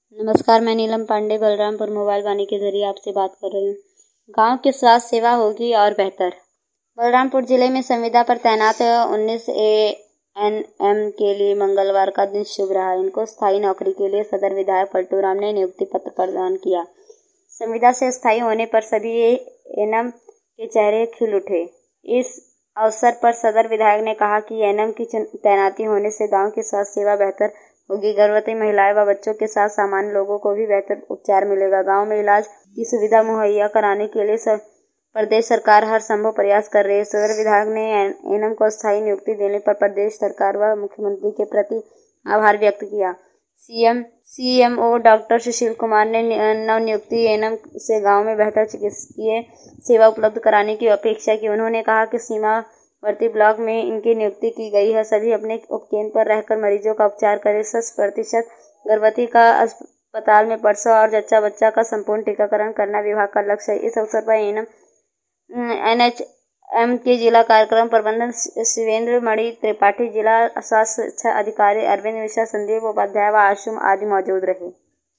नमस्कार, मैं नीलम पांडे बलरामपुर मोबाइल वाणी के जरिए आपसे बात कर रही हूँ। गांव की स्वास्थ्य सेवा होगी और बेहतर। बलरामपुर जिले में संविदा पर तैनात 19 एएनएम के लिए मंगलवार का दिन शुभ रहा। इनको स्थायी नौकरी के लिए सदर विधायक पलटू राम ने नियुक्ति पत्र प्रदान किया। संविदा से स्थायी होने पर सभी एएनएम के चेहरे खिल उठे। इस अवसर पर सदर विधायक ने कहा कि एएनएम की तैनाती होने से गाँव की स्वास्थ्य सेवा बेहतर होगी। गर्भवती महिलाएं व बच्चों के साथ सामान्य लोगों को भी बेहतर उपचार मिलेगा। गांव में इलाज की सुविधा मुहैया कराने के लिए प्रदेश सरकार हर संभव प्रयास कर रही है। सदर विधायक ने एएनएम को स्थायी नियुक्ति देने पर प्रदेश सरकार व मुख्यमंत्री के प्रति आभार व्यक्त किया। सीएमओ डॉक्टर सुशील कुमार ने नवनियुक्ति एएनएम से गांव में बेहतर चिकित्सकीय सेवा उपलब्ध कराने की अपेक्षा की। उन्होंने कहा कि सीमावर्ती ब्लॉक में इनकी नियुक्ति की गई है। सभी अपने उपकेंद्र पर रहकर मरीजों का उपचार करें। 100% गर्भवती का अस्पताल में प्रसव और जच्चा बच्चा का संपूर्ण टीकाकरण करना विभाग का लक्ष्य है। इस अवसर पर एनएचएम के जिला कार्यक्रम प्रबंधक शिवेंद्र मणि त्रिपाठी, जिला स्वास्थ्य अधिकारी अरविंद मिश्रा, संदीप उपाध्याय व आशुम आदि मौजूद रहे।